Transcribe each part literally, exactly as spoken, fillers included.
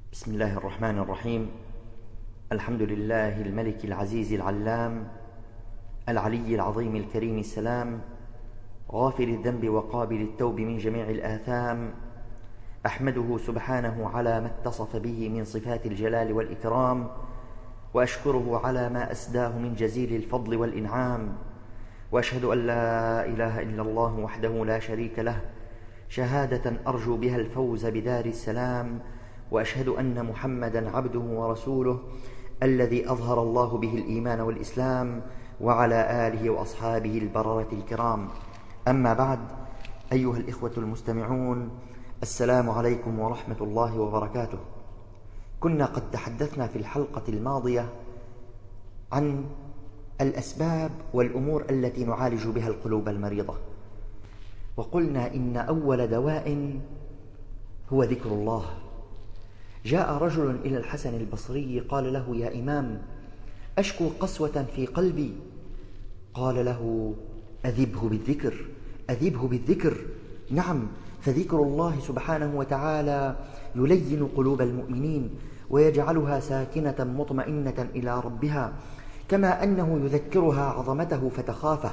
بسم الله الرحمن الرحيم. الحمد لله الملك العزيز العلام العلي العظيم الكريم السلام، غافر الذنب وقابل التوب من جميع الآثام. أحمده سبحانه على ما اتصف به من صفات الجلال والإكرام، وأشكره على ما أسداه من جزيل الفضل والإنعام، وأشهد أن لا إله إلا الله وحده لا شريك له شهادة أرجو بها الفوز بدار السلام، وأشهد أن محمدًا عبده ورسوله الذي أظهر الله به الإيمان والإسلام، وعلى آله وأصحابه البررة الكرام. أما بعد، أيها الإخوة المستمعون، السلام عليكم ورحمة الله وبركاته. كنا قد تحدثنا في الحلقة الماضية عن الأسباب والأمور التي نعالج بها القلوب المريضة، وقلنا إن أول دواء هو ذكر الله. جاء رجل إلى الحسن البصري قال له: يا إمام، أشكو قسوة في قلبي. قال له: أذبه بالذكر، أذبه بالذكر. نعم، فذكر الله سبحانه وتعالى يلين قلوب المؤمنين ويجعلها ساكنة مطمئنة إلى ربها، كما أنه يذكرها عظمته فتخافه،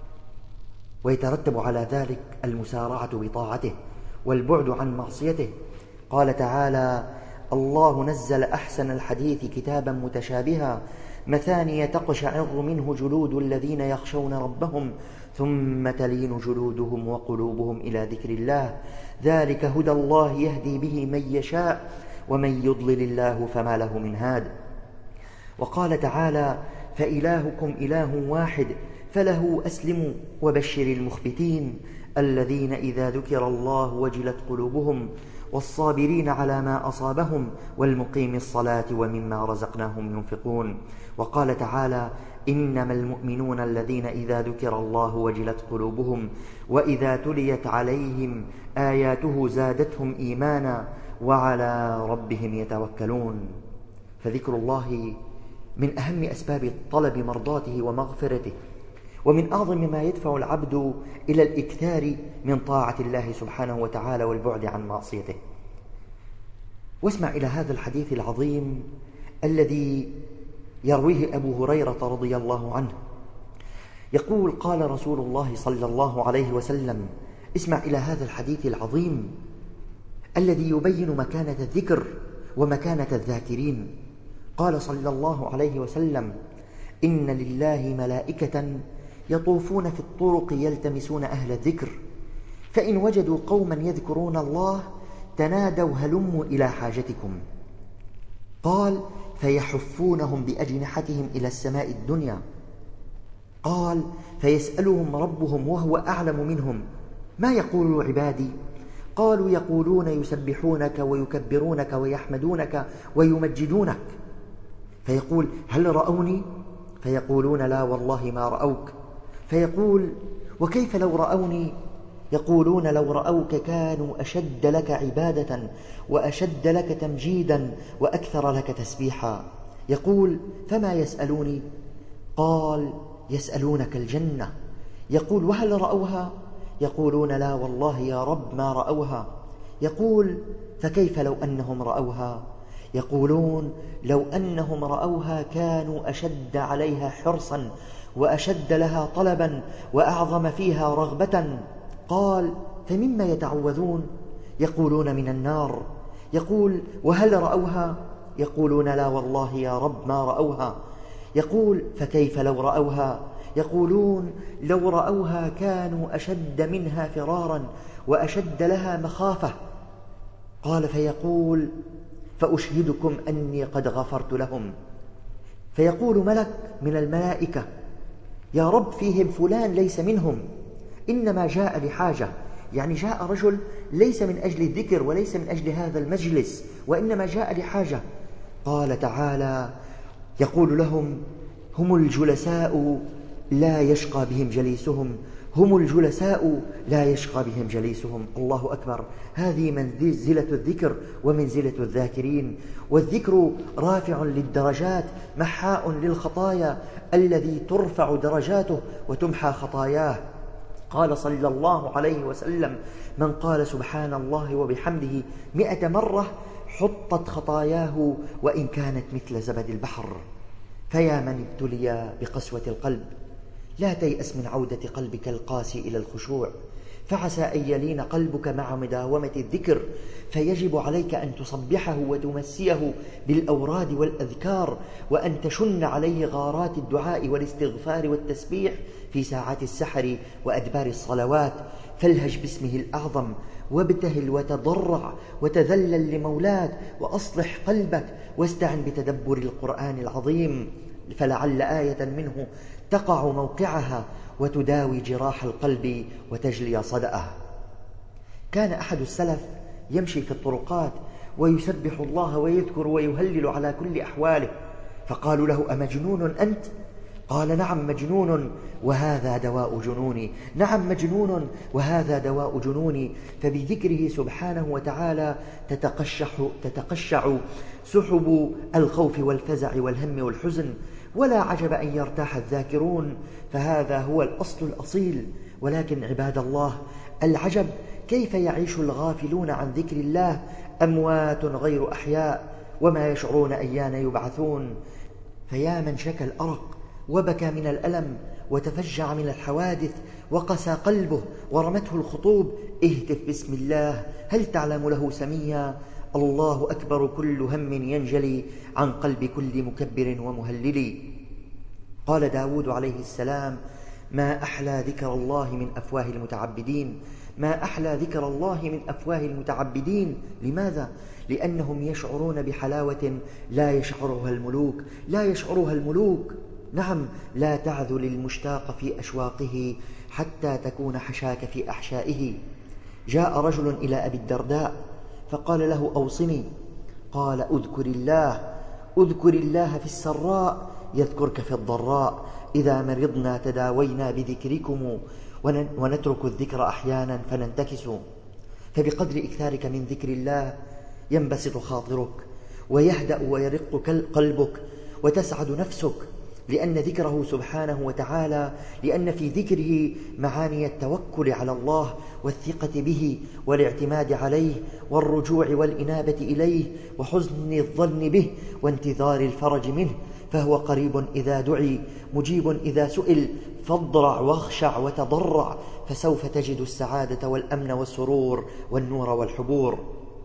ويترتب على ذلك المسارعة بطاعته والبعد عن معصيته. قال تعالى: الله نزل أحسن الحديث كتابا متشابها مثانية تقشعر منه جلود الذين يخشون ربهم ثم تلين جلودهم وقلوبهم إلى ذكر الله، ذلك هدى الله يهدي به من يشاء ومن يضلل الله فما له من هاد. وقال تعالى: فإلهكم إله واحد فله أسلموا وبشر المخبتين الذين إذا ذكر الله وجلت قلوبهم والصابرين على ما أصابهم والمقيم الصلاة ومما رزقناهم ينفقون. وقال تعالى: إنما المؤمنون الذين إذا ذكر الله وجلت قلوبهم وإذا تليت عليهم آياته زادتهم إيمانا وعلى ربهم يتوكلون. فذكر الله من أهم أسباب طلب مرضاته ومغفرته، ومن أعظم ما يدفع العبد إلى الإكثار من طاعة الله سبحانه وتعالى والبعد عن معصيته. واسمع إلى هذا الحديث العظيم الذي يرويه أبو هريرة رضي الله عنه. يقول: قال رسول الله صلى الله عليه وسلم، اسمع إلى هذا الحديث العظيم الذي يبين مكانة الذكر ومكانة الذاكرين. قال صلى الله عليه وسلم: إن لله ملائكة يطوفون في الطرق يلتمسون أهل الذكر، فإن وجدوا قوما يذكرون الله تنادوا هلموا إلى حاجتكم. قال: فيحفونهم بأجنحتهم إلى السماء الدنيا. قال: فيسألهم ربهم وهو أعلم منهم: ما يقول عبادي؟ قالوا: يقولون يسبحونك ويكبرونك ويحمدونك ويمجدونك. فيقول: هل رأوني؟ فيقولون: لا والله ما رأوك. فيقول: وكيف لو رأوني؟ يقولون: لو رأوك كانوا أشد لك عبادة وأشد لك تمجيدا وأكثر لك تسبيحا. يقول: فما يسألوني؟ قال: يسألونك الجنة. يقول: وهل رأوها؟ يقولون: لا والله يا رب ما رأوها. يقول: فكيف لو أنهم رأوها؟ يقولون: لو أنهم رأوها كانوا أشد عليها حرصا وأشد لها طلبا وأعظم فيها رغبة. قال: فمما يتعوذون؟ يقولون: من النار. يقول: وهل رأوها؟ يقولون: لا والله يا رب ما رأوها. يقول: فكيف لو رأوها؟ يقولون: لو رأوها كانوا أشد منها فرارا وأشد لها مخافة. قال: فيقول: فأشهدكم أني قد غفرت لهم. فيقول ملك من الملائكة: يا رب فيهم فلان ليس منهم، إنما جاء لحاجة. يعني جاء رجل ليس من أجل الذكر وليس من أجل هذا المجلس، وإنما جاء لحاجة. قال تعالى: يقول لهم: هم الجلساء لا يشقى بهم جليسهم، هم الجلساء لا يشقى بهم جليسهم. الله أكبر. هذه منزلة الذكر ومنزلة الذاكرين. والذكر رافع للدرجات محاء للخطايا، الذي ترفع درجاته وتمحى خطاياه. قال صلى الله عليه وسلم: من قال سبحان الله وبحمده مئة مرة حطت خطاياه وإن كانت مثل زبد البحر. فيا من ابتلي بقسوة القلب، لا تيأس من عودة قلبك القاسي إلى الخشوع، فعسى أن يلين قلبك مع مداومة الذكر، فيجب عليك أن تصبحه وتمسيه بالأوراد والأذكار، وأن تشن عليه غارات الدعاء والاستغفار والتسبيح في ساعات السحر وأدبار الصلوات. فالهج باسمه الأعظم، وابتهل وتضرع وتذلل لمولاك، وأصلح قلبك، واستعن بتدبر القرآن العظيم، فلعل آية منه تقع موقعها وتداوي جراح القلب وتجلي صدأه. كان أحد السلف يمشي في الطرقات ويسبح الله ويذكر ويهلل على كل أحواله، فقالوا له: أمجنون أنت؟ قال: نعم مجنون، وهذا دواء جنوني. نعم مجنون، وهذا دواء جنوني. فبذكره سبحانه وتعالى تتقشح, تتقشع سحب الخوف والفزع والهم والحزن. ولا عجب أن يرتاح الذاكرون، فهذا هو الأصل الأصيل. ولكن عباد الله، العجب كيف يعيش الغافلون عن ذكر الله، أموات غير أحياء، وما يشعرون أيان يبعثون. فيا من شكى الأرق وبكى من الألم وتفجع من الحوادث وقسى قلبه ورمته الخطوب، اهتف باسم الله، هل تعلم له سميا؟ الله أكبر، كل هم ينجلي عن قلب كل مكبر ومهلل. قال داود عليه السلام: ما أحلى ذكر الله من أفواه المتعبدين. ما أحلى ذكر الله من أفواه المتعبدين. لماذا؟ لأنهم يشعرون بحلاوة لا يشعرها الملوك، لا يشعرها الملوك. نعم، لا تعذل المشتاق في أشواقه حتى تكون حشاك في أحشائه. جاء رجل إلى أبي الدرداء فقال له: أوصني. قال: أذكر الله، أذكر الله في السراء يذكرك في الضراء، إذا مرضنا تداوينا بذكركم، ونترك الذكر أحيانا فننتكس. فبقدر إكثارك من ذكر الله ينبسط خاطرك، ويهدأ ويرق قلبك، وتسعد نفسك، لأن ذكره سبحانه وتعالى، لأن في ذكره معاني التوكل على الله والثقة به والاعتماد عليه والرجوع والإنابة إليه وحسن الظن به وانتظار الفرج منه، فهو قريب إذا دعي، مجيب إذا سئل، فاضرع واخشع وتضرع، فسوف تجد السعادة والأمن والسرور والنور والحبور.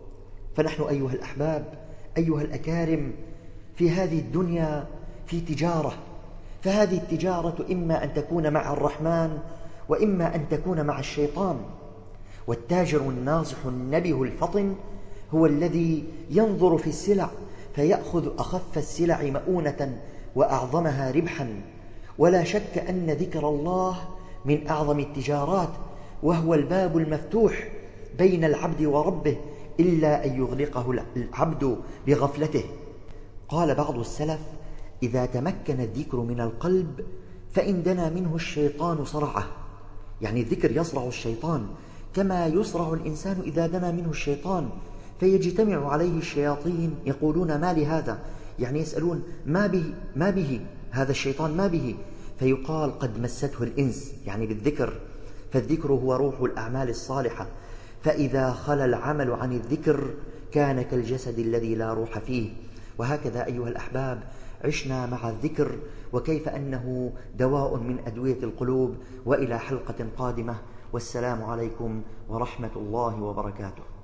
فنحن أيها الأحباب، أيها الأكارم، في هذه الدنيا في تجارة، فهذه التجارة إما أن تكون مع الرحمن وإما أن تكون مع الشيطان. والتاجر الناصح النبه الفطن هو الذي ينظر في السلع فيأخذ أخف السلع مؤونة وأعظمها ربحا. ولا شك أن ذكر الله من أعظم التجارات، وهو الباب المفتوح بين العبد وربه، إلا أن يغلقه العبد بغفلته. قال بعض السلف: إذا تمكن الذكر من القلب فإن دنا منه الشيطان صرعه. يعني الذكر يصرع الشيطان كما يصرع الإنسان إذا دنا منه الشيطان، فيجتمع عليه الشياطين يقولون: ما لهذا؟ يعني يسألون: ما به, ما به هذا الشيطان، ما به؟ فيقال: قد مسته الإنس، يعني بالذكر. فالذكر هو روح الأعمال الصالحة، فإذا خلى العمل عن الذكر كان كالجسد الذي لا روح فيه. وهكذا أيها الأحباب عشنا مع الذكر، وكيف أنه دواء من أدوية القلوب. وإلى حلقة قادمة، والسلام عليكم ورحمة الله وبركاته.